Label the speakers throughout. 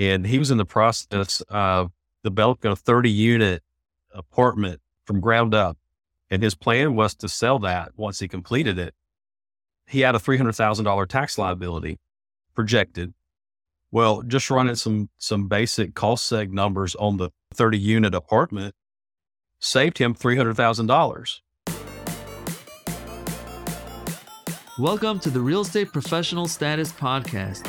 Speaker 1: and he was in the process of developing a 30-unit apartment from ground up. And his plan was to sell that once he completed it. He had a $300,000 tax liability projected. Well, just running some basic cost seg numbers on the 30-unit apartment saved him $300,000.
Speaker 2: Welcome to the Real Estate Professional Status Podcast.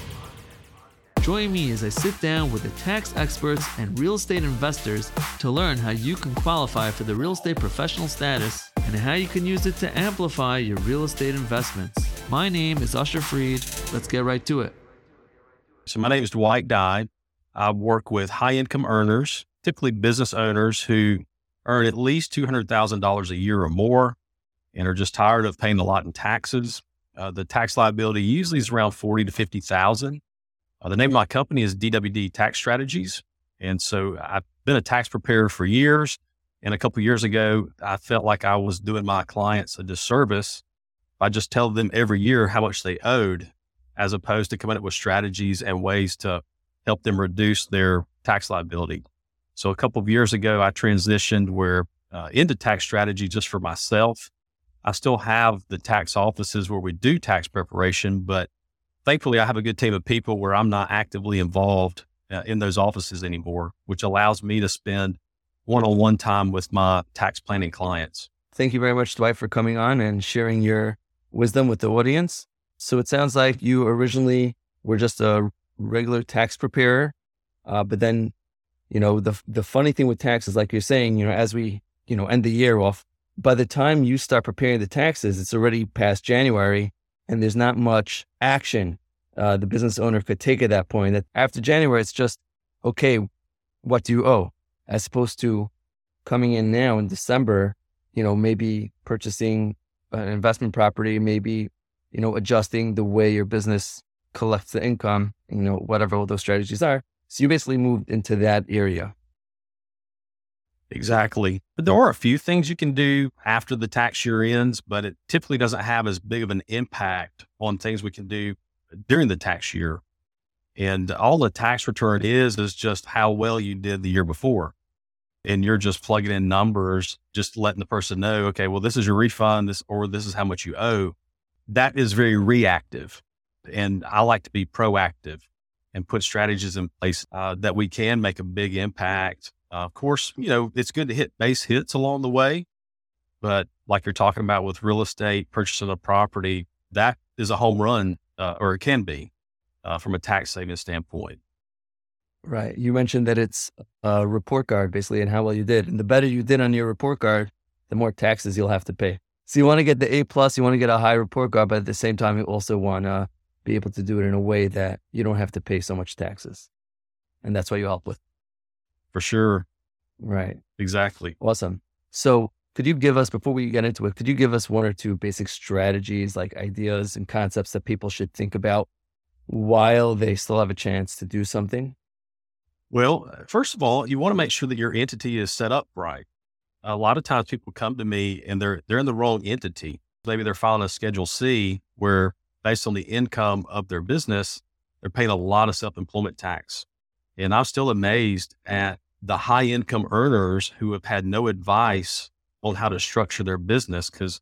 Speaker 2: Join me as I sit down with the tax experts and real estate investors to learn how you can qualify for the real estate professional status and how you can use it to amplify your real estate investments. My name is Usher Freed. Let's get right to it.
Speaker 1: So my name is Dwight Dye. I work with high-income earners, typically business owners who earn at least $200,000 a year or more and are just tired of paying a lot in taxes. The tax liability usually is around $40,000 to $50,000. The name of my company is DWD Tax Strategies. And so I've been a tax preparer for years. And a couple of years ago, I felt like I was doing my clients a disservice by just telling them every year how much they owed, as opposed to coming up with strategies and ways to help them reduce their tax liability. So a couple of years ago, I transitioned into tax strategy just for myself. I still have the tax offices where we do tax preparation, but thankfully I have a good team of people where I'm not actively involved in those offices anymore, which allows me to spend one-on-one time with my tax planning clients.
Speaker 2: Thank you very much, Dwight, for coming on and sharing your wisdom with the audience. So it sounds like you originally were just a regular tax preparer, but then, the funny thing with taxes, like you're saying, as we, end the year off, by the time you start preparing the taxes, it's already past January and there's not much action the business owner could take at that point. That after January, it's just, okay, what do you owe? As opposed to coming in now in December, maybe purchasing an investment property, maybe, adjusting the way your business collects the income, whatever all those strategies are. So you basically moved into that area.
Speaker 1: Exactly. But there are a few things you can do after the tax year ends, but it typically doesn't have as big of an impact on things we can do during the tax year. And all the tax return is just how well you did the year before. And you're just plugging in numbers, just letting the person know, okay, well, this is your refund, this is how much you owe. That is very reactive. And I like to be proactive and put strategies in place that we can make a big impact. Of course, it's good to hit base hits along the way, but like you're talking about with real estate, purchasing a property, that is a home run, or it can be from a tax savings standpoint.
Speaker 2: Right. You mentioned that it's a report card basically and how well you did. And the better you did on your report card, the more taxes you'll have to pay. So you want to get the A+, you want to get a high report card, but at the same time, you also want to be able to do it in a way that you don't have to pay so much taxes. And that's what you help with.
Speaker 1: For sure.
Speaker 2: Right.
Speaker 1: Exactly.
Speaker 2: Awesome. So could you give us, before we get into it, could you give us one or two basic strategies, like ideas and concepts that people should think about while they still have a chance to do something?
Speaker 1: Well, first of all, you want to make sure that your entity is set up right. A lot of times people come to me and they're in the wrong entity. Maybe they're filing a Schedule C where based on the income of their business, they're paying a lot of self-employment tax. And I'm still amazed at the high income earners who have had no advice on how to structure their business. Cause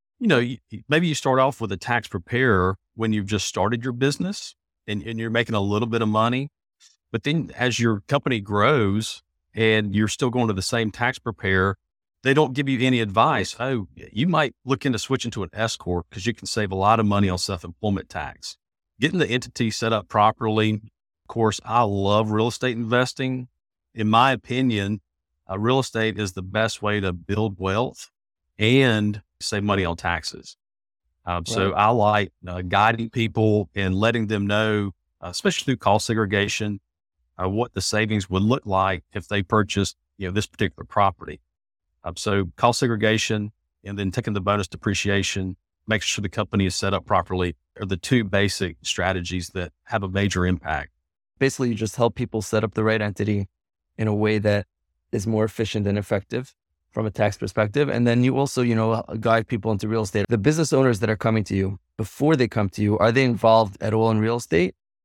Speaker 1: maybe you start off with a tax preparer when you've just started your business and you're making a little bit of money. But then as your company grows and you're still going to the same tax preparer, they don't give you any advice. Oh, you might look into switching to an S Corp because you can save a lot of money on self-employment tax. Getting the entity set up properly. Of course, I love real estate investing. In my opinion, real estate is the best way to build wealth and save money on taxes. So I like guiding people and letting them know, especially through cost segregation, what the savings would look like if they purchased, this particular property. So cost segregation and then taking the bonus depreciation, make sure the company is set up properly are the two basic strategies that have a major impact.
Speaker 2: Basically, you just help people set up the right entity in a way that is more efficient and effective from a tax perspective. And then you also, guide people into real estate. The business owners that are coming to you, before they come to you, are they involved at all in real estate?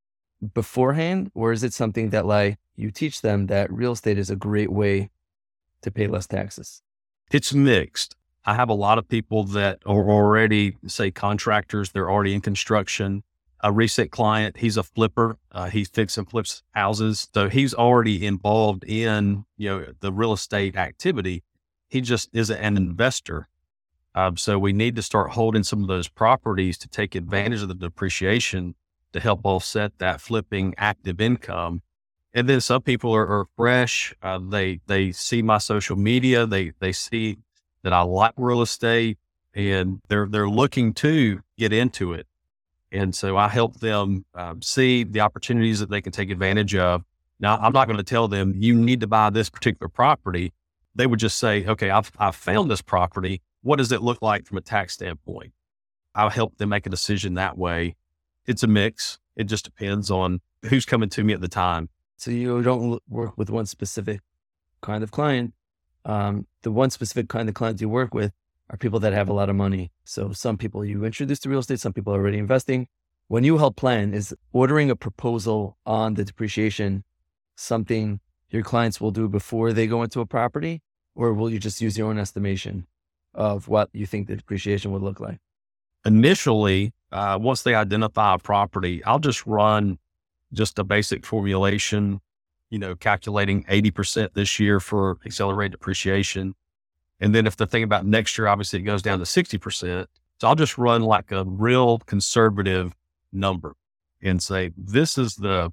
Speaker 2: beforehand, or is it something that like you teach them that real estate is a great way to pay less taxes?
Speaker 1: It's mixed. I have a lot of people that are already, say, contractors. They're already in construction. A recent client, he's a flipper. He fixes and flips houses. So he's already involved in, the real estate activity. He just isn't an investor. So we need to start holding some of those properties to take advantage of the depreciation to help offset that flipping active income. And then some people are fresh. They see my social media. They see that I like real estate, and they're looking to get into it. And so I help them see the opportunities that they can take advantage of. Now, I'm not going to tell them you need to buy this particular property. They would just say, okay, I've found this property. What does it look like from a tax standpoint? I'll help them make a decision that way. It's a mix. It just depends on who's coming to me at the time.
Speaker 2: So you don't work with one specific kind of client. The one specific kind of clients you work with are people that have a lot of money. So some people you introduce to real estate, some people are already investing. When you help plan, is ordering a proposal on the depreciation something your clients will do before they go into a property, or will you just use your own estimation of what you think the depreciation would look like?
Speaker 1: Initially, once they identify a property, I'll just run just a basic formulation, calculating 80% this year for accelerated depreciation. And then if they're thinking about next year, obviously it goes down to 60%. So I'll just run like a real conservative number and say, this is a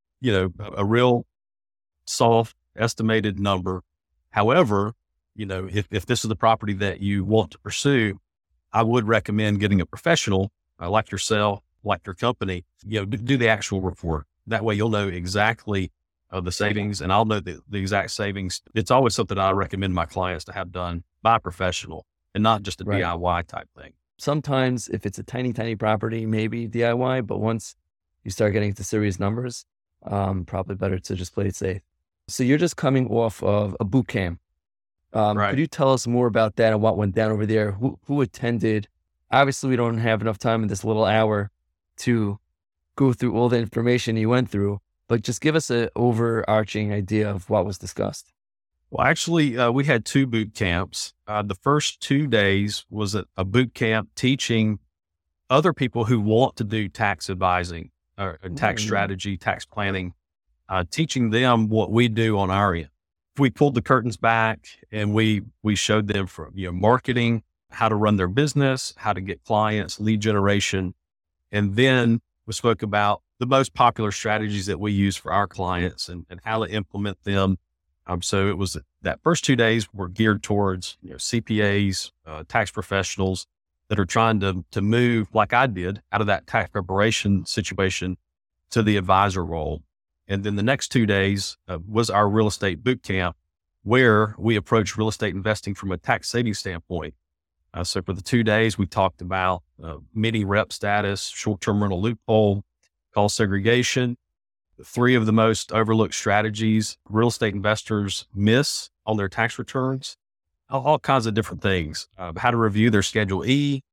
Speaker 1: real soft estimated number. However, if this is the property that you want to pursue, I would recommend getting a professional like yourself, like your company, do the actual report. That way you'll know exactly the savings, and I'll know the exact savings. It's always something I recommend my clients to have done by a professional and not just a DIY type thing.
Speaker 2: Sometimes if it's a tiny, tiny property, maybe DIY, but once you start getting into serious numbers, probably better to just play it safe. So you're just coming off of a boot camp. Could you tell us more about that and what went down over there? Who attended? Obviously, we don't have enough time in this little hour to go through all the information you went through, but just give us an overarching idea of what was discussed.
Speaker 1: Well, actually, we had 2 boot camps. The first 2 days was a boot camp teaching other people who want to do tax advising or tax strategy, tax planning, teaching them what we do on our end. We pulled the curtains back and we showed them from marketing, how to run their business, how to get clients, lead generation. And then we spoke about the most popular strategies that we use for our clients and how to implement them. So it was that first 2 days were geared towards CPAs, tax professionals that are trying to move, like I did, out of that tax preparation situation to the advisor role. And then the next 2 days was our real estate boot camp, where we approached real estate investing from a tax savings standpoint. So for the 2 days, we talked about mini rep status, short-term rental loophole, cost segregation, 3 of the most overlooked strategies real estate investors miss on their tax returns, all kinds of different things, how to review their Schedule E.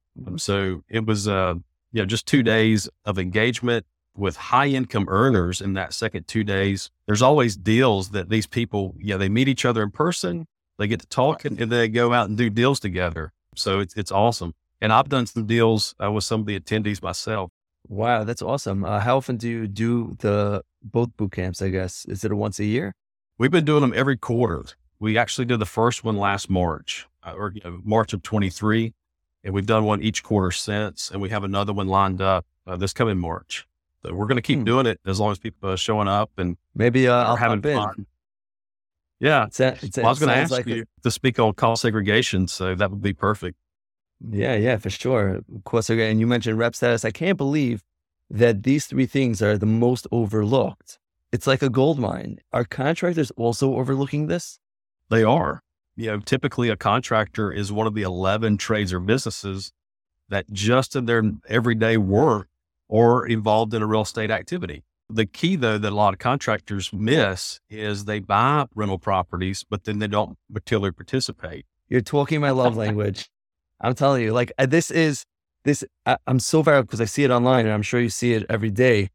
Speaker 1: So it was just 2 days of engagement with high income earners in that second 2 days. There's always deals that these people, they meet each other in person, they get to talk, and they go out and do deals together. So it's awesome. And I've done some deals with some of the attendees myself.
Speaker 2: Wow, that's awesome. How often do you do both boot camps, I guess? Is it once a year?
Speaker 1: We've been doing them every quarter. We actually did the first one last March, March of 23, and we've done one each quarter since, and we have another one lined up this coming March. So we're going to keep doing it as long as people are showing up and
Speaker 2: maybe I'll
Speaker 1: having fun. Yeah. I was going to ask you to speak on cost segregation, so that would be perfect.
Speaker 2: Yeah, for sure. Of course, and you mentioned rep status. I can't believe that these 3 things are the most overlooked. It's like a gold mine. Are contractors also overlooking this?
Speaker 1: They are. Typically a contractor is one of the 11 trades or businesses that just in their everyday work or involved in a real estate activity. The key, though, that a lot of contractors miss is they buy rental properties, but then they don't materially participate.
Speaker 2: You're talking my love language. I'm telling you, I'm so fired up because I see it online and I'm sure you see it every day.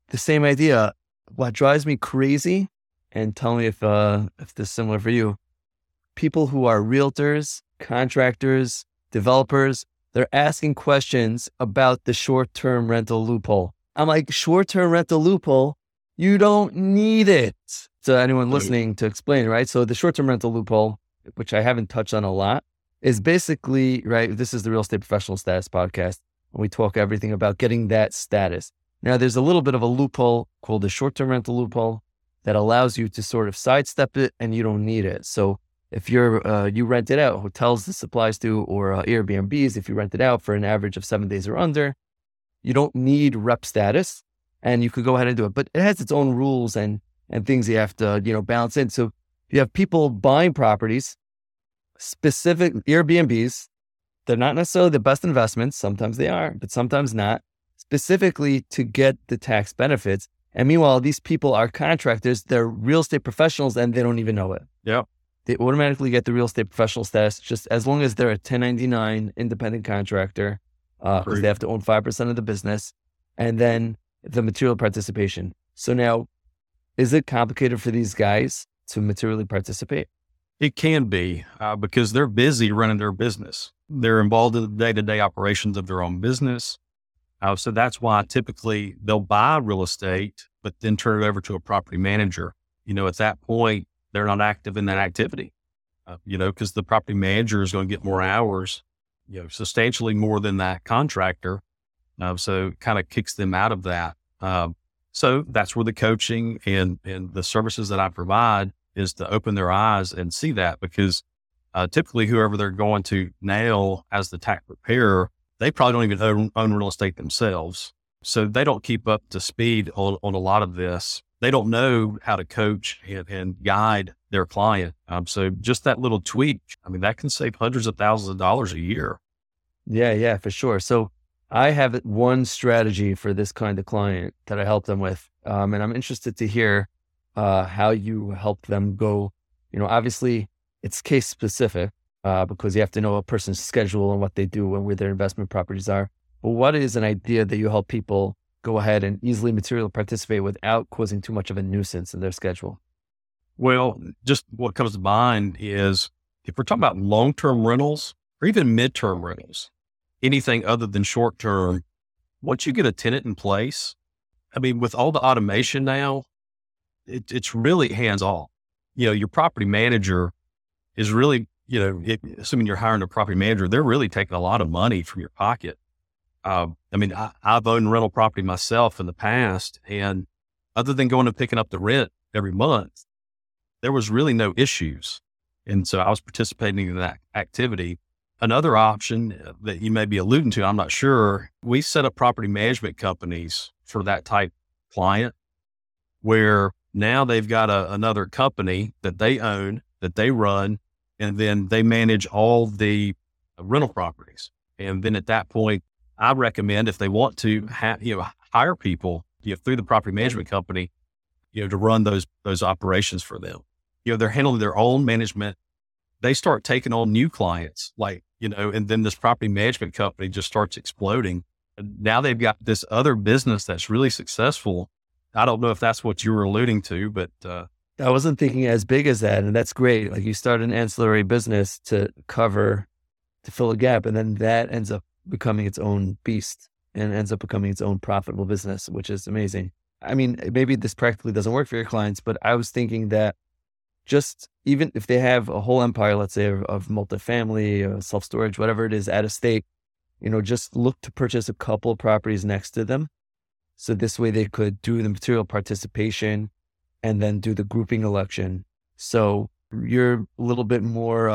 Speaker 2: the same idea. What drives me crazy, and tell me if this is similar for you, people who are realtors, contractors, developers, they're asking questions about the short-term rental loophole. I'm like, short-term rental loophole? You don't need it. So anyone listening to explain, right? So the short-term rental loophole, which I haven't touched on a lot, is basically, right, this is the Real Estate Professional Status Podcast, and we talk everything about getting that status. Now, there's a little bit of a loophole called the short-term rental loophole that allows you to sort of sidestep it, and you don't need it. So if you rent it out, hotels this applies to, or Airbnbs, if you rent it out for an average of 7 days or under, you don't need rep status, and you could go ahead and do it. But it has its own rules and things you have to, balance in. So you have people buying properties, specific Airbnbs. They're not necessarily the best investments. Sometimes they are, but sometimes not, specifically to get the tax benefits. And meanwhile, these people are contractors. They're real estate professionals, and they don't even know it.
Speaker 1: Yeah.
Speaker 2: They automatically get the real estate professional status just as long as they're a 1099 independent contractor, because they have to own 5% of the business, and then the material participation. So now, is it complicated for these guys to materially participate?
Speaker 1: It can be because they're busy running their business. They're involved in the day-to-day operations of their own business. So that's why typically they'll buy real estate, but then turn it over to a property manager. At that point, they're not active in that activity, because the property manager is going to get more hours, substantially more than that contractor. So it kind of kicks them out of that. So that's where the coaching and the services that I provide is to open their eyes and see that, because typically whoever they're going to nail as the tax preparer, they probably don't even own real estate themselves. So they don't keep up to speed on a lot of this. They don't know how to coach and guide their client. So just that little tweak, that can save hundreds of thousands of dollars a year.
Speaker 2: Yeah, for sure. So I have one strategy for this kind of client that I help them with. And I'm interested to hear how you help them go. Obviously it's case specific because you have to know a person's schedule and what they do and where their investment properties are. But what is an idea that you help people go ahead and easily materially participate without causing too much of a nuisance in their schedule?
Speaker 1: Well, just what comes to mind is if we're talking about long-term rentals or even midterm rentals, anything other than short-term, once you get a tenant in place, with all the automation now, it's really hands-off. Your property manager is really, assuming you're hiring a property manager, they're really taking a lot of money from your pocket. I've owned rental property myself in the past, and other than going and picking up the rent every month, there was really no issues. And so I was participating in that activity. Another option that you may be alluding to, I'm not sure, we set up property management companies for that type client, where now they've got another company that they own, that they run, and then they manage all the rental properties. And then at that point, I recommend if they want to hire people, through the property management company, to run those operations for them. They're handling their own management. They start taking on new clients, and then this property management company just starts exploding. And now they've got this other business that's really successful. I don't know if that's what you were alluding to, but
Speaker 2: I wasn't thinking as big as that. And that's great. Like, you start an ancillary business to fill a gap, and then that ends up becoming its own beast and ends up becoming its own profitable business, which is amazing. Maybe this practically doesn't work for your clients, but I was thinking that just even if they have a whole empire, let's say of multifamily, self-storage, whatever it is, out of state, just look to purchase a couple of properties next to them. So this way they could do the material participation and then do the grouping election. So you're a little bit more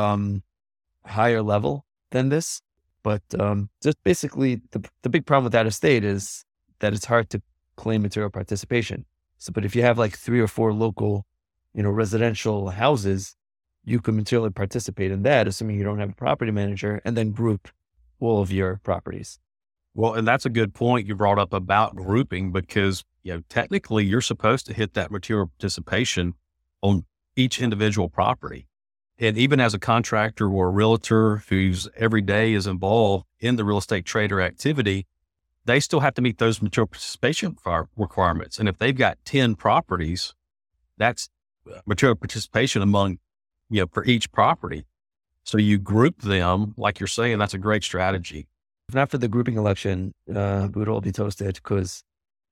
Speaker 2: higher level than this. But just basically the big problem with out of state is that it's hard to claim material participation. So, but if you have like 3 or 4 local, residential houses, you can materially participate in that, assuming you don't have a property manager, and then group all of your properties.
Speaker 1: Well, and that's a good point you brought up about grouping, because, technically you're supposed to hit that material participation on each individual property. And even as a contractor or a realtor whose every day is involved in the real estate trade or activity, they still have to meet those material participation requirements. And if they've got 10 properties, that's material participation among, for each property. So you group them, like you're saying, that's a great strategy.
Speaker 2: If not for the grouping election, we would all be toasted because,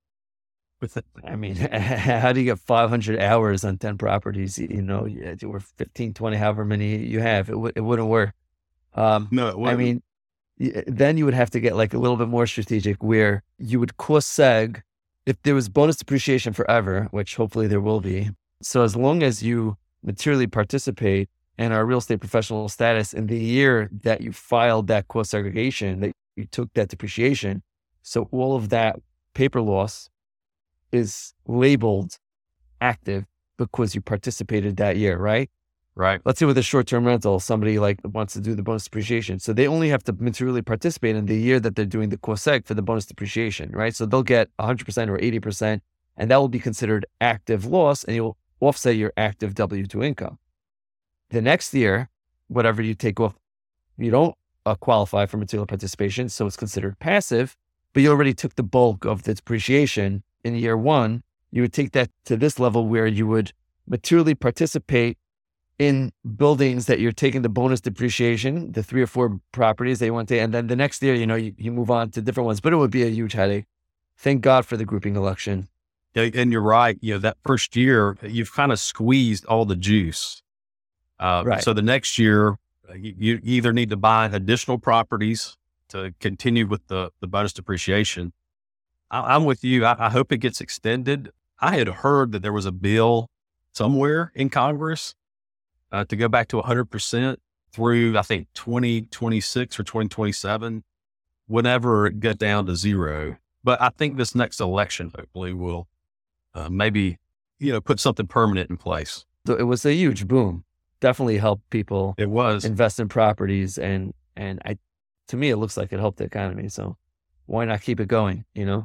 Speaker 2: how do you get 500 hours on 10 properties? Or 15, 20, however many you have, it wouldn't work.
Speaker 1: No, it wouldn't.
Speaker 2: Then you would have to get like a little bit more strategic where you would cost seg if there was bonus depreciation forever, which hopefully there will be. So as long as you materially participate in our real estate professional status in the year that you filed that cost segregation, that you took that depreciation. So all of that paper loss is labeled active because you participated that year, right?
Speaker 1: Right.
Speaker 2: Let's say with a short-term rental, somebody like wants to do the bonus depreciation. So they only have to materially participate in the year that they're doing the cost seg for the bonus depreciation, right? So they'll get 100% or 80%, and that will be considered active loss, and you'll offset your active W-2 income. The next year, whatever you take off, you don't qualify for material participation, so it's considered passive, but you already took the bulk of the depreciation in year one. You would take that to this level where you would materially participate in buildings that you're taking the bonus depreciation, the 3 or 4 properties that you want to, and then the next year, you move on to different ones, but it would be a huge headache. Thank God for the grouping election.
Speaker 1: Yeah, and you're right. That first year, you've kind of squeezed all the juice.
Speaker 2: Right.
Speaker 1: So the next year, you either need to buy additional properties to continue with the bonus depreciation. I'm with you. I hope it gets extended. I had heard that there was a bill somewhere in Congress to go back to 100% through, I think, 2026 or 2027, whenever it got down to zero. But I think this next election hopefully will maybe, put something permanent in place.
Speaker 2: So it was a huge boom. Definitely helped people.
Speaker 1: It was.
Speaker 2: Invest in properties. And to me, it looks like it helped the economy. So why not keep it going, Yeah.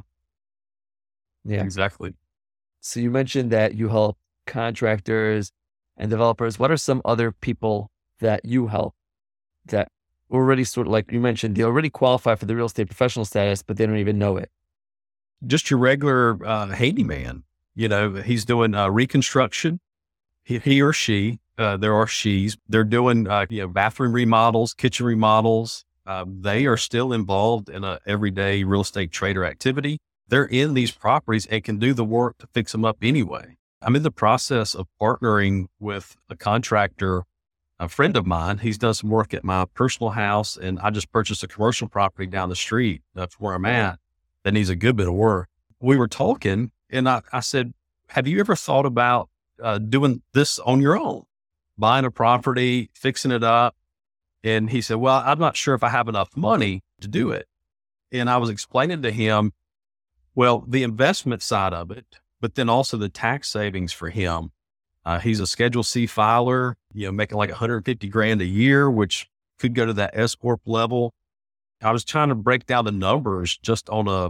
Speaker 1: Exactly.
Speaker 2: So you mentioned that you help contractors and developers. What are some other people that you help that already sort of, like you mentioned, they already qualify for the real estate professional status, but they don't even know it?
Speaker 1: Just your regular handyman. He's doing reconstruction. He or she, there are she's, they're doing, bathroom remodels, kitchen remodels. They are still involved in a everyday real estate trader activity. They're in these properties and can do the work to fix them up anyway. I'm in the process of partnering with a contractor, a friend of mine. He's done some work at my personal house, and I just purchased a commercial property down the street. That's where I'm at. That needs a good bit of work. We were talking, and I said, have you ever thought about doing this on your own? Buying a property, fixing it up? And he said, well, I'm not sure if I have enough money to do it. And I was explaining to him, well, the investment side of it, but then also the tax savings for him. He's a Schedule C filer, making like $150,000 a year, which could go to that S Corp level. I was trying to break down the numbers just on a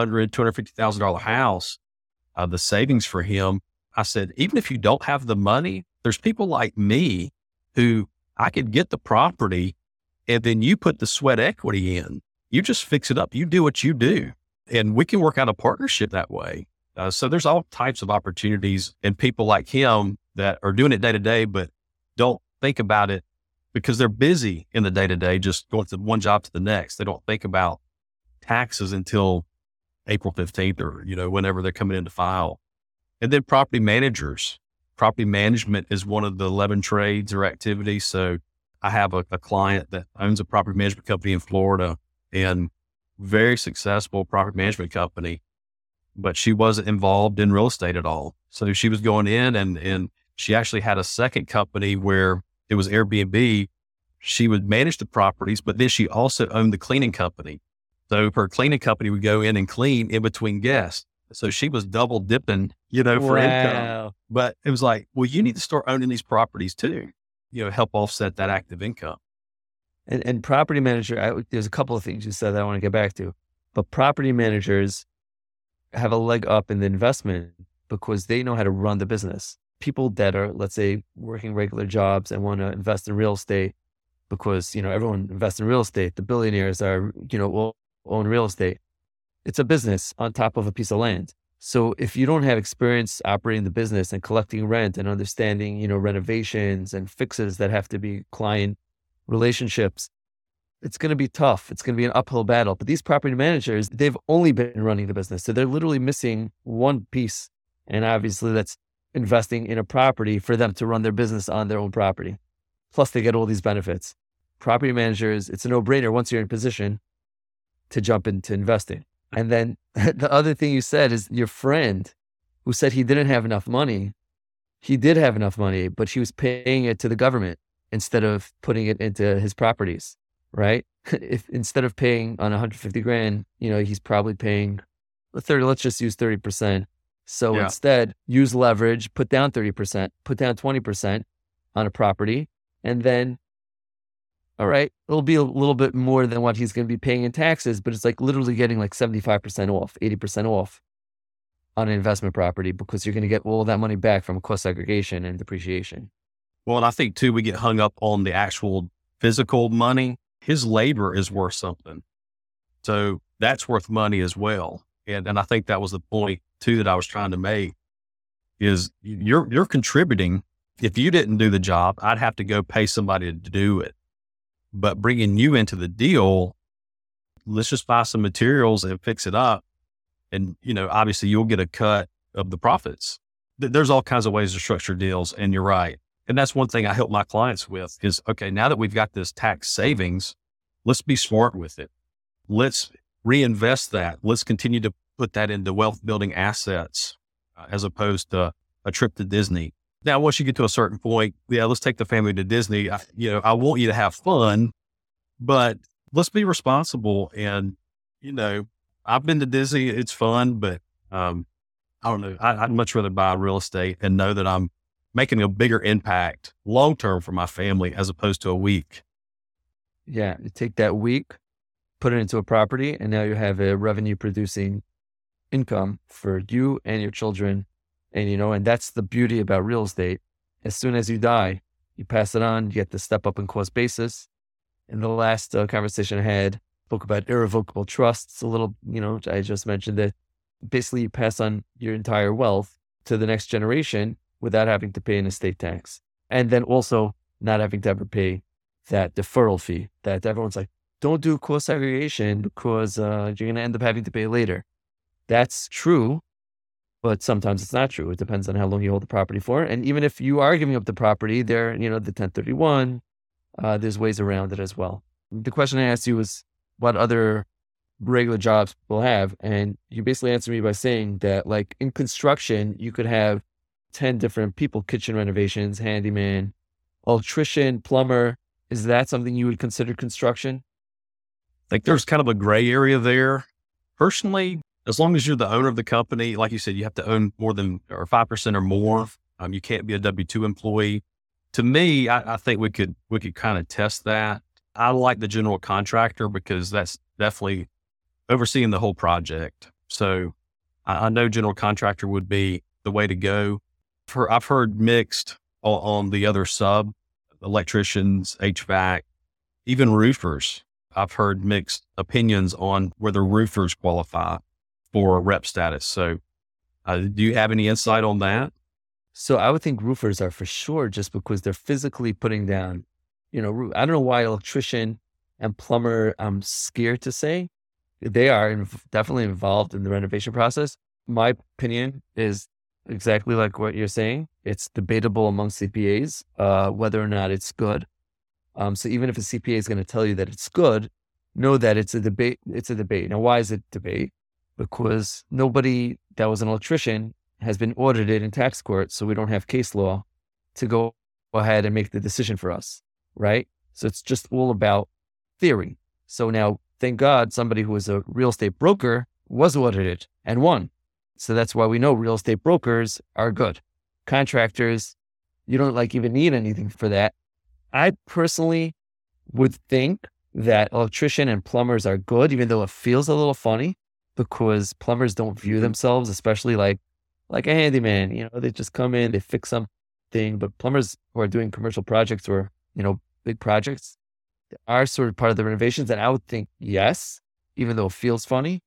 Speaker 1: $250,000 house, the savings for him. I said, even if you don't have the money, there's people like me who I could get the property and then you put the sweat equity in. You just fix it up. You do what you do. And we can work out a partnership that way. So there's all types of opportunities and people like him that are doing it day to day, but don't think about it because they're busy in the day to day, just going from one job to the next. They don't think about taxes until April 15th or, whenever they're coming in to file. And then property managers. Property management is one of the 11 trades or activities. So I have a client that owns a property management company in Florida, and very successful property management company, but she wasn't involved in real estate at all. So she was going in and she actually had a second company where it was Airbnb. She would manage the properties, but then she also owned the cleaning company. So her cleaning company would go in and clean in between guests. So she was double dipping, for income. But it was like, well, you need to start owning these properties too, help offset that active income.
Speaker 2: And property manager, there's a couple of things you said that I want to get back to, but property managers have a leg up in the investment because they know how to run the business. People that are, let's say, working regular jobs and want to invest in real estate because, everyone invests in real estate. The billionaires are, will own real estate. it's a business on top of a piece of land. So if you don't have experience operating the business and collecting rent and understanding, renovations and fixes that have to be client relationships, it's going to be tough. It's going to be an uphill battle. But these property managers, they've only been running the business. So they're literally missing one piece. And obviously that's investing in a property for them to run their business on their own property. Plus they get all these benefits. Property managers, it's a no-brainer once you're in position to jump into investing. And then the other thing you said is your friend who said he didn't have enough money. He did have enough money, but he was paying it to the government instead of putting it into his properties, right? If instead of paying on 150 grand, he's probably paying 30, let's just use 30%. So instead use leverage, put down 30%, put down 20% on a property. And then, all right, it'll be a little bit more than what he's going to be paying in taxes, but it's like literally getting like 75% off, 80% off on an investment property because you're going to get all that money back from cost segregation and depreciation.
Speaker 1: Well, and I think too, we get hung up on the actual physical money. His labor is worth something. So that's worth money as well. And I think that was the point too that I was trying to make is you're contributing. If you didn't do the job, I'd have to go pay somebody to do it. But bringing you into the deal, let's just buy some materials and fix it up. And, obviously you'll get a cut of the profits. There's all kinds of ways to structure deals. And you're right. And that's one thing I help my clients with is, okay, now that we've got this tax savings, let's be smart with it. Let's reinvest that. Let's continue to put that into wealth building assets as opposed to a trip to Disney. Now, once you get to a certain point, let's take the family to Disney. I want you to have fun, but let's be responsible. And, I've been to Disney. It's fun, but I don't know. I'd much rather buy real estate and know that I'm making a bigger impact long-term for my family as opposed to a week.
Speaker 2: Yeah. You take that week, put it into a property, and now you have a revenue producing income for you and your children. And, and that's the beauty about real estate. As soon as you die, you pass it on, you get the step up in cost basis. In the last conversation I had, spoke about irrevocable trusts a little, I just mentioned that basically you pass on your entire wealth to the next generation without having to pay an estate tax. And then also not having to ever pay that deferral fee that everyone's like, don't do cost segregation because you're going to end up having to pay later. That's true. But sometimes it's not true. It depends on how long you hold the property for. And even if you are giving up the property, there, the 1031, there's ways around it as well. The question I asked you was what other regular jobs people have. And you basically answered me by saying that like in construction, you could have 10 different people, kitchen renovations, handyman, electrician, plumber. Is that something you would consider construction?
Speaker 1: I think there's kind of a gray area there. Personally, as long as you're the owner of the company, like you said, you have to own more than or 5% or more. You can't be a W-2 employee. To me, I think we could kind of test that. I like the general contractor because that's definitely overseeing the whole project. So I know general contractor would be the way to go. I've heard mixed on the other sub, electricians, HVAC, even roofers. I've heard mixed opinions on whether roofers qualify for rep status. So do you have any insight on that?
Speaker 2: So I would think roofers are for sure just because they're physically putting down, I don't know why electrician and plumber, I'm scared to say. They are definitely involved in the renovation process. My opinion is exactly like what you're saying. It's debatable among CPAs whether or not it's good. So even if a CPA is going to tell you that it's good, know that it's a debate. It's a debate. Now, why is it debate? Because nobody that was an electrician has been audited in tax court, so we don't have case law to go ahead and make the decision for us, right? So it's just all about theory. So now, thank God, somebody who was a real estate broker was audited and won. So that's why we know real estate brokers are good. Contractors, you don't even need anything for that. I personally would think that electrician and plumbers are good, even though it feels a little funny because plumbers don't view themselves, especially like a handyman. They just come in, they fix something. But plumbers who are doing commercial projects or, big projects are sort of part of the renovations. And I would think yes, even though it feels funny.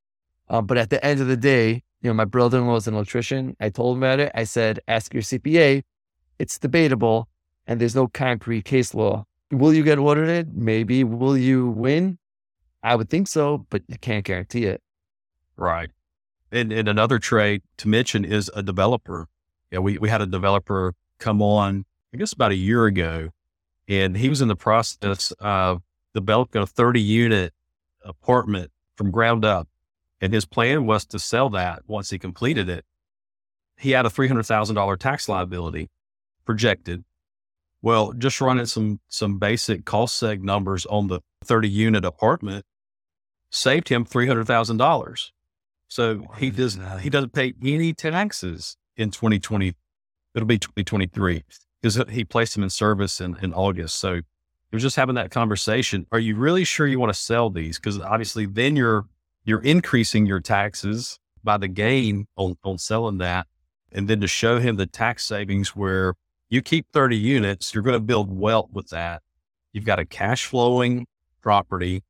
Speaker 2: But at the end of the day, my brother-in-law is an electrician. I told him about it. I said, ask your CPA. It's debatable and there's no concrete case law. Will you get audited? Maybe. Will you win? I would think so, but you can't guarantee it.
Speaker 1: Right. And another trade to mention is a developer. Yeah, we had a developer come on, I guess about a year ago, and he was in the process of developing a 30-unit apartment from ground up. And his plan was to sell that once he completed it. He had a $300,000 tax liability projected. Well, just running some basic cost seg numbers on the 30-unit apartment saved him $300,000. So he doesn't pay any taxes in 2020. It'll be 2023 because he placed him in service in August. So it was just having that conversation. Are you really sure you want to sell these? Because obviously then you're increasing your taxes by the gain on selling that. And then to show him the tax savings where you keep 30 units, you're going to build wealth with that. You've got a cash flowing property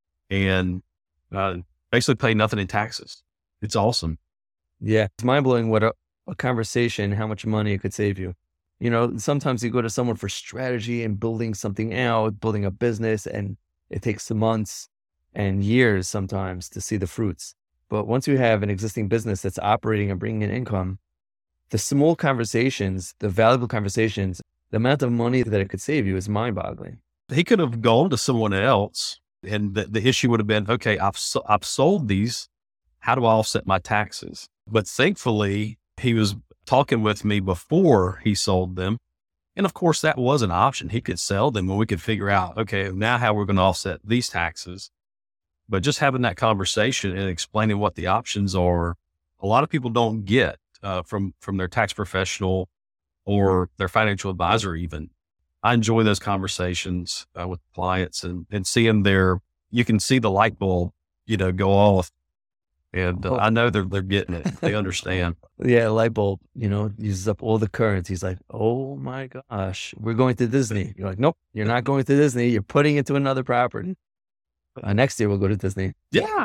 Speaker 1: and basically pay nothing in taxes. It's awesome.
Speaker 2: Yeah. It's mind blowing what a conversation, how much money it could save you. Sometimes you go to someone for strategy and building something out, building a business, and it takes months and years sometimes to see the fruits. But once you have an existing business that's operating and bringing in income, the small conversations, the valuable conversations, the amount of money that it could save you is mind boggling.
Speaker 1: He could have gone to someone else and the issue would have been, okay, I've sold these. How do I offset my taxes? But thankfully he was talking with me before he sold them. And of course that was an option. He could sell them and we could figure out, okay, now how we're going to offset these taxes. But just having that conversation and explaining what the options are, a lot of people don't get from their tax professional or their financial advisor even. I enjoy those conversations with clients and seeing you can see the light bulb, go off. And I know they're getting it. They understand.
Speaker 2: Yeah, light bulb, uses up all the currents. He's like, oh my gosh, we're going to Disney. You're like, nope, you're not going to Disney. You're putting it to another property. Next year we'll go to Disney.
Speaker 1: Yeah.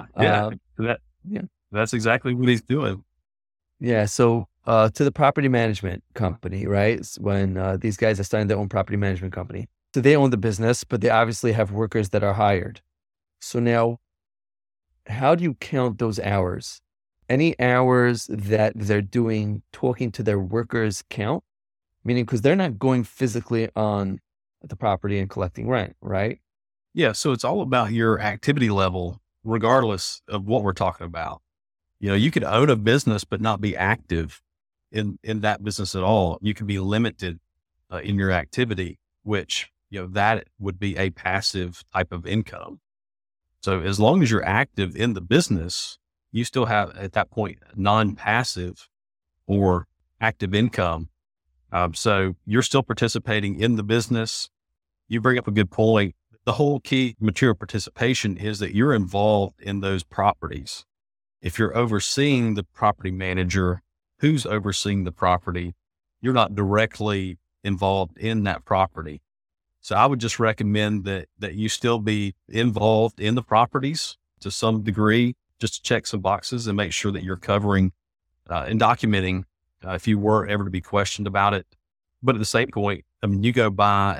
Speaker 1: That's exactly what he's doing.
Speaker 2: Yeah. So to the property management company, right? When these guys are starting their own property management company. So they own the business, but they obviously have workers that are hired. So now, how do you count those hours? Any hours that they're doing talking to their workers count? Meaning, because they're not going physically on the property and collecting rent, right?
Speaker 1: Yeah. So it's all about your activity level, regardless of what we're talking about. You could own a business, but not be active in that business at all. You can be limited in your activity, which, that would be a passive type of income. So as long as you're active in the business, you still have at that point, non-passive or active income. So you're still participating in the business. You bring up a good point. The whole key material participation is that you're involved in those properties. If you're overseeing the property manager who's overseeing the property, you're not directly involved in that property. So I would just recommend that you still be involved in the properties to some degree, just to check some boxes and make sure that you're covering and documenting if you were ever to be questioned about it. But at the same point, you go buy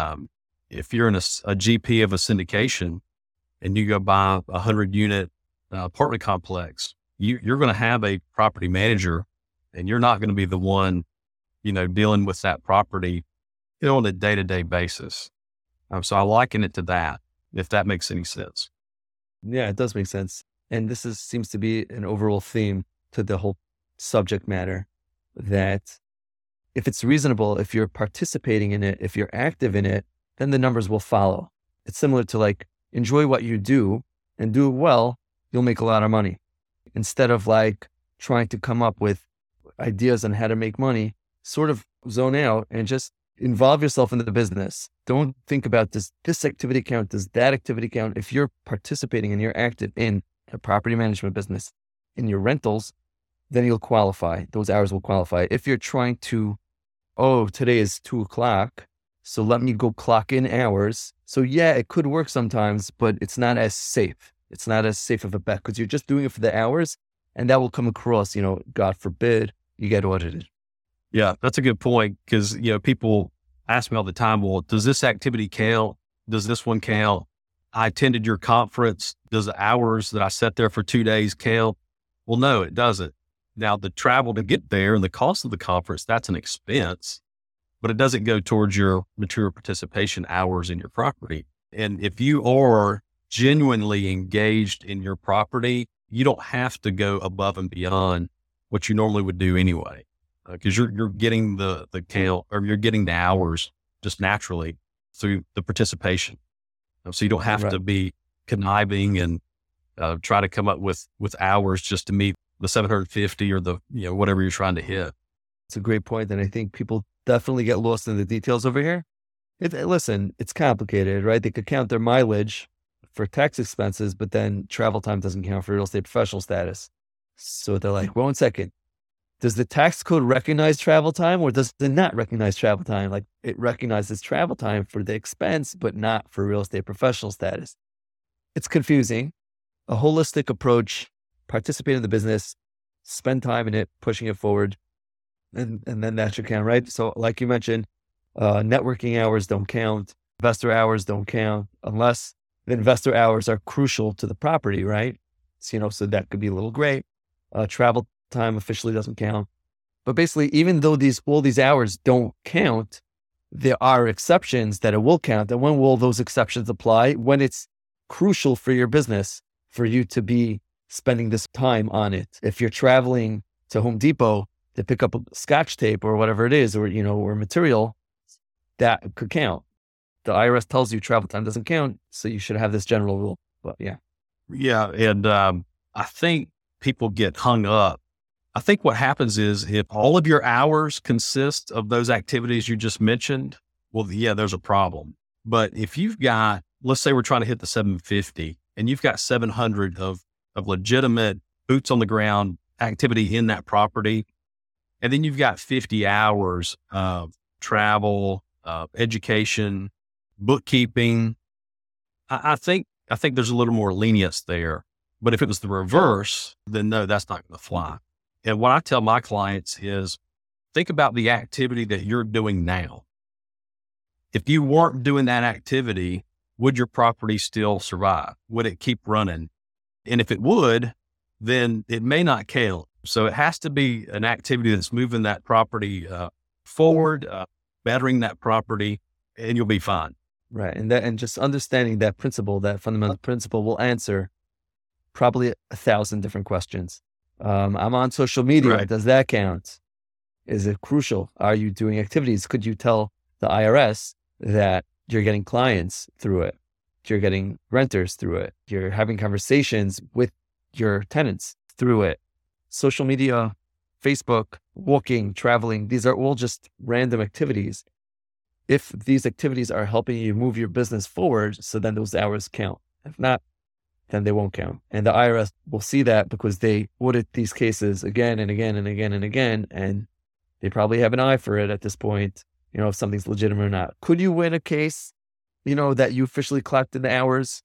Speaker 1: if you're in a GP of a syndication and you go buy 100-unit apartment complex, you're going to have a property manager and you're not going to be the one, dealing with that property on a day-to-day basis. So I liken it to that, if that makes any sense.
Speaker 2: Yeah, it does make sense. And this seems to be an overall theme to the whole subject matter, that if it's reasonable, if you're participating in it, if you're active in it, then the numbers will follow. It's similar to enjoy what you do and do it well, you'll make a lot of money. Instead of trying to come up with ideas on how to make money, sort of zone out and just involve yourself in the business. Don't think about this activity count, does that activity count? If you're participating and you're active in a property management business, in your rentals, then you'll qualify. Those hours will qualify. If you're trying to, today is 2:00, so let me go clock in hours. So yeah, it could work sometimes, but it's not as safe. It's not as safe of a bet because you're just doing it for the hours, and that will come across, God forbid, you get audited.
Speaker 1: Yeah, that's a good point because, people ask me all the time, well, does this activity count? Does this one count? I attended your conference. Does the hours that I sat there for 2 days count? Well, no, it doesn't. Now, the travel to get there and the cost of the conference, that's an expense, but it doesn't go towards your material participation hours in your property. And if you are genuinely engaged in your property, you don't have to go above and beyond what you normally would do anyway, because you're getting the count, or you're getting the hours just naturally through the participation. So you don't have to be conniving and try to come up with hours just to meet the 750 or the, whatever you're trying to hit.
Speaker 2: It's a great point. And I think people definitely get lost in the details over here. Listen, it's complicated, right? They could count their mileage for tax expenses, but then travel time doesn't count for real estate professional status. So they're like, well, 1 second. Does the tax code recognize travel time or does it not recognize travel time? Like it recognizes travel time for the expense, but not for real estate professional status. It's confusing. A holistic approach, participate in the business, spend time in it, pushing it forward, and then that should count, right? So like you mentioned, networking hours don't count, investor hours don't count, unless the investor hours are crucial to the property, right? So, so that could be a little gray. Travel time officially doesn't count. But basically, even though all these hours don't count, there are exceptions that it will count. And when will those exceptions apply? When it's crucial for your business, for you to be spending this time on it. If you're traveling to Home Depot to pick up a Scotch tape or whatever it is, or, or material, that could count. The IRS tells you travel time doesn't count, so you should have this general rule. But yeah.
Speaker 1: Yeah. And I think people get hung up. I think what happens is if all of your hours consist of those activities you just mentioned, well, yeah, there's a problem. But if you've got, let's say we're trying to hit the 750 and you've got 700 of legitimate boots on the ground activity in that property, and then you've got 50 hours of travel, education, bookkeeping, I think there's a little more lenience there. But if it was the reverse, then no, that's not going to fly. And what I tell my clients is think about the activity that you're doing now. If you weren't doing that activity, would your property still survive? Would it keep running? And if it would, then it may not count. So it has to be an activity that's moving that property forward, bettering that property, and you'll be fine.
Speaker 2: Right. And just understanding that principle, that fundamental principle, will answer probably 1,000 different questions. I'm on social media.
Speaker 1: Right.
Speaker 2: Does that count? Is it crucial? Are you doing activities? Could you tell the IRS that you're getting clients through it? You're getting renters through it. You're having conversations with your tenants through it. Social media, Facebook, walking, traveling, these are all just random activities. If these activities are helping you move your business forward, so then those hours count. If not, then they won't count. And the IRS will see that because they audit these cases again and again and again and again. And they probably have an eye for it at this point, if something's legitimate or not. Could you win a case, that you officially clocked in the hours?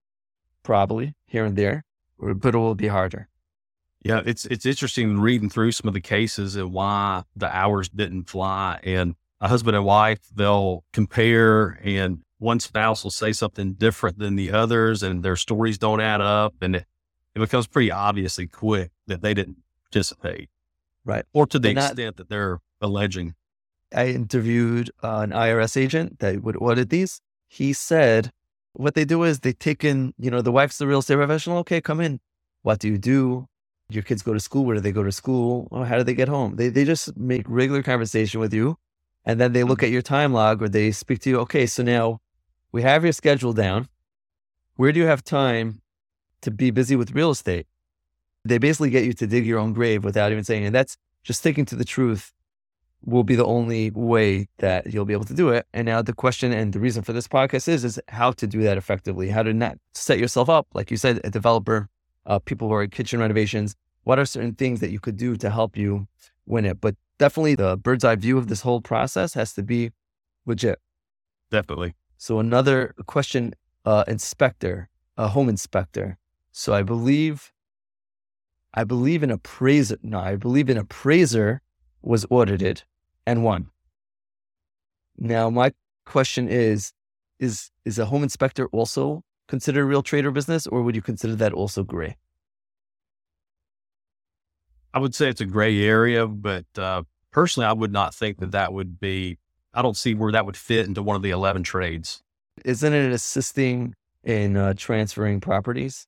Speaker 2: Probably here and there, but it will be harder.
Speaker 1: Yeah, it's interesting reading through some of the cases and why the hours didn't fly. And a husband and wife, they'll compare, and one spouse will say something different than the others, and their stories don't add up. And it becomes pretty obviously quick that they didn't participate.
Speaker 2: Right.
Speaker 1: Or to the extent that they're alleging.
Speaker 2: I interviewed an IRS agent that would audit these. He said what they do is they take in, the wife's the real estate professional. Okay, come in. What do you do? Your kids go to school. Where do they go to school? Oh, how do they get home? They just make regular conversation with you. And then they look at your time log, or they speak to you. Okay, so now we have your schedule down. Where do you have time to be busy with real estate? They basically get you to dig your own grave without even saying it. And that's just sticking to the truth will be the only way that you'll be able to do it. And now the question and the reason for this podcast is how to do that effectively, how to not set yourself up. Like you said, a developer, people who are in kitchen renovations, what are certain things that you could do to help you win it? But definitely the bird's eye view of this whole process has to be legit.
Speaker 1: Definitely.
Speaker 2: So another question, inspector, a home inspector. So I believe an appraiser. No, I believe an appraiser was audited and won. Now, my question is a home inspector also considered a real trade or business, or would you consider that also gray?
Speaker 1: I would say it's a gray area, but personally, I would not think that would be, I don't see where that would fit into one of the 11 trades.
Speaker 2: Isn't it assisting in transferring properties?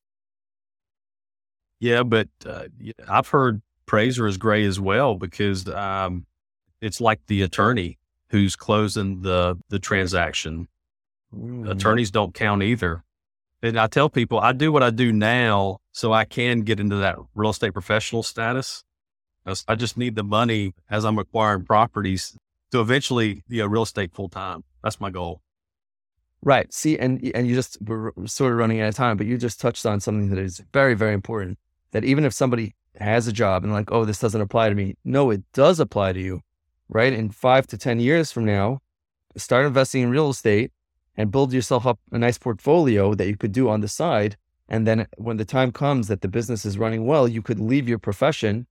Speaker 1: Yeah, but I've heard appraiser is gray as well because it's like the attorney who's closing the transaction. Attorneys don't count either. And I tell people I do what I do now so I can get into that real estate professional status. I just need the money as I'm acquiring properties to eventually, real estate full time. That's my goal.
Speaker 2: Right. See, and you just were sort of running out of time, but you just touched on something that is very, very important. That even if somebody has a job and like, oh, this doesn't apply to me. No, it does apply to you, right? In 5 to 10 years from now, start investing in real estate and build yourself up a nice portfolio that you could do on the side. And then when the time comes that the business is running well, you could leave your profession,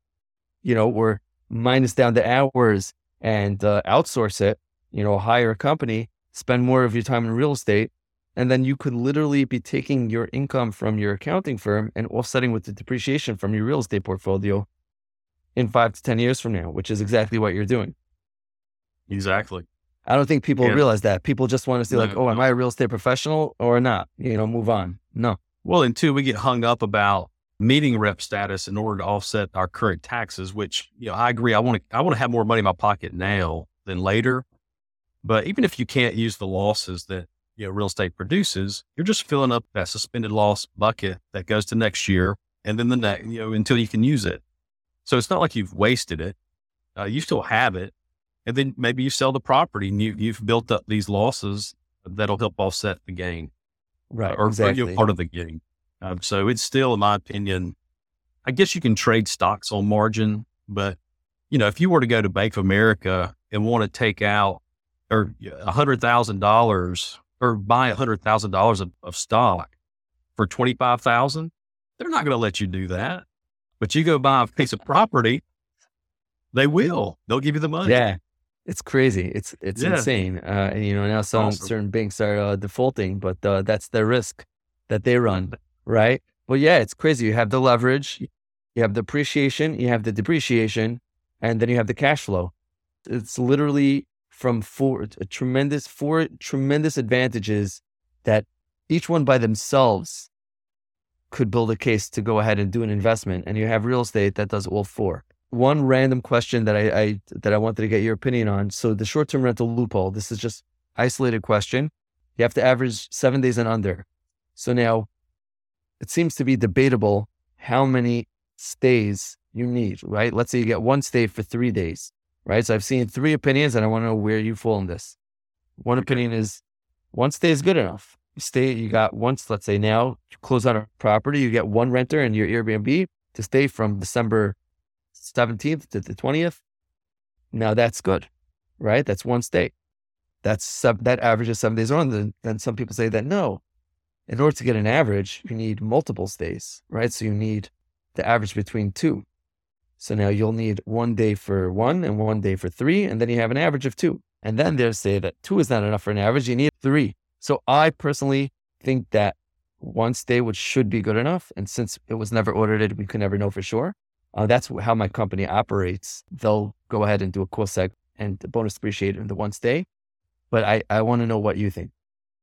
Speaker 2: or minus down the hours and outsource it, hire a company, spend more of your time in real estate. And then you could literally be taking your income from your accounting firm and offsetting with the depreciation from your real estate portfolio in 5 to 10 years from now, which is exactly what you're doing.
Speaker 1: Exactly.
Speaker 2: I don't think people realize that. People just want to say am I a real estate professional or not? Move on. No.
Speaker 1: Well, and two, we get hung up about meeting rep status in order to offset our current taxes, which, I agree. I want to have more money in my pocket now than later. But even if you can't use the losses that, real estate produces, you're just filling up that suspended loss bucket that goes to next year and then the next, until you can use it. So it's not like you've wasted it. You still have it. And then maybe you sell the property and you've built up these losses that'll help offset the gain.
Speaker 2: Right.
Speaker 1: Or
Speaker 2: exactly.
Speaker 1: part of the gain. So it's still, in my opinion, I guess you can trade stocks on margin, but if you were to go to Bank of America and want to take out or $100,000 or buy $100,000 of stock for $25,000, they're not going to let you do that. But you go buy a piece of property, they will. They'll give you the money.
Speaker 2: Yeah, it's crazy. It's insane. Now certain banks are defaulting, but that's the risk that they run, right? Well, yeah, it's crazy. You have the leverage, you have the appreciation, you have the depreciation, and then you have the cash flow. It's literally from four tremendous advantages that each one by themselves could build a case to go ahead and do an investment. And you have real estate that does all four. One random question that I wanted to get your opinion on. So the short-term rental loophole, this is just isolated question. You have to average 7 days and under. So now it seems to be debatable how many stays you need, right? Let's say you get one stay for 3 days. Right. So I've seen 3 opinions and I want to know where you fall in this. One opinion is 1 stay is good enough. You got once, let's say now you close on a property, you get 1 renter in your Airbnb to stay from December 17th to the 20th. Now that's good, right? That's 1 stay. That averages 7 days on. Then some people say that no, in order to get an average, you need multiple stays, right? So you need the average between 2. So now you'll need 1 day for 1 and 1 day for 3, and then you have an average of 2. And then they'll say that 2 is not enough for an average, you need 3. So I personally think that 1 stay should be good enough. And since it was never audited, we could never know for sure. That's how my company operates. They'll go ahead and do a cost seg and bonus depreciate in the 1 stay. But I want to know what you think.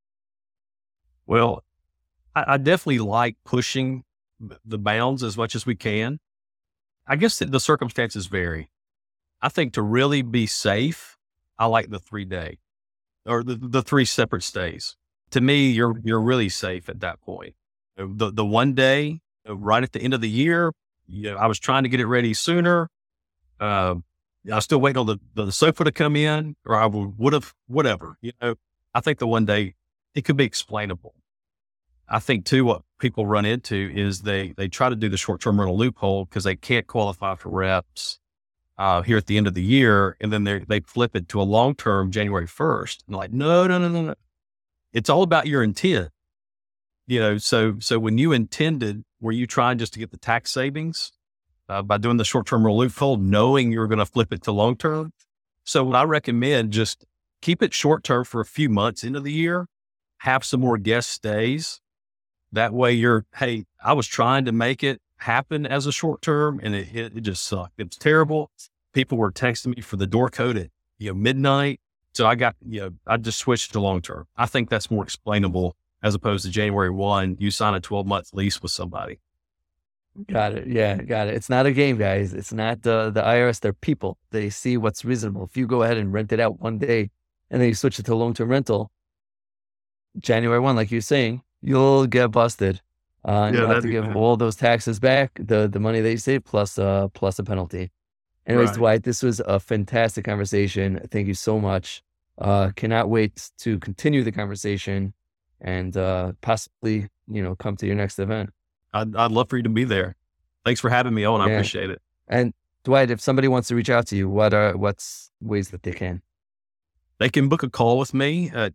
Speaker 1: Well, I definitely like pushing the bounds as much as we can. I guess the circumstances vary. I think to really be safe, I like the 3 day or the 3 separate stays. To me, you're really safe at that point. The 1 day right at the end of the year, I was trying to get it ready sooner. I was still waiting on the sofa to come in, or I would have, whatever. I think the 1 day, it could be explainable. I think too, what people run into is they try to do the short-term rental loophole because they can't qualify for reps here at the end of the year. And then they flip it to a long-term January 1st. And like, no. It's all about your intent. So when you intended Were you trying just to get the tax savings by doing the short-term loophole, knowing you're going to flip it to long-term? So what I recommend, just keep it short-term for a few months into the year, have some more guest stays. That way hey, I was trying to make it happen as a short-term and it just sucked. It was terrible. People were texting me for the door code at midnight. So I just switched to long-term. I think that's more explainable as opposed to January 1, you sign a 12-month lease with somebody.
Speaker 2: Got it. Yeah, got it. It's not a game, guys. It's not the IRS. They're people. They see what's reasonable. If you go ahead and rent it out one day and then you switch it to long-term rental, January 1, like you're saying, you'll get busted. And you'll have to give all those taxes back, the money that you saved, plus a penalty. Anyways, right. Dwight, this was a fantastic conversation. Thank you so much. Cannot wait to continue the conversation and possibly, come to your next event.
Speaker 1: I'd love for you to be there. Thanks for having me on. I appreciate it. And
Speaker 2: Dwight, if somebody wants to reach out to you, what's ways that they can?
Speaker 1: They can book a call with me at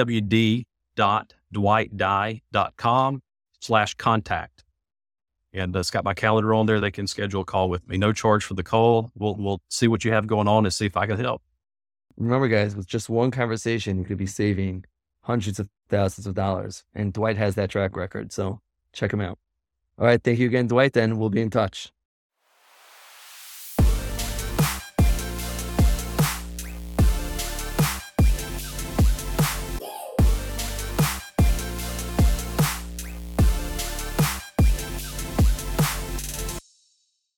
Speaker 1: dwd.dwightdye.com/contact. And it's got my calendar on there. They can schedule a call with me. No charge for the call. We'll see what you have going on and see if I can help.
Speaker 2: Remember, guys, with just one conversation, you could be saving hundreds of thousands of dollars. And Dwight has that track record. So check him out. All right. Thank you again, Dwight. And we'll be in touch.